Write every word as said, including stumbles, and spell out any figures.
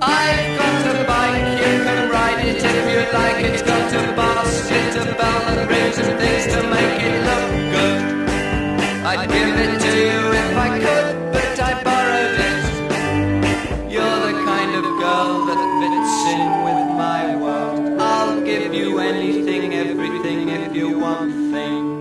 I've got a bike, you can ride it if you like. It's got a basket, a bell that rings and things to make it look good. I'd give it to you if I could, but I borrowed it. You're the kind of girl that fits in with my world. I'll give you anything, everything if you want things.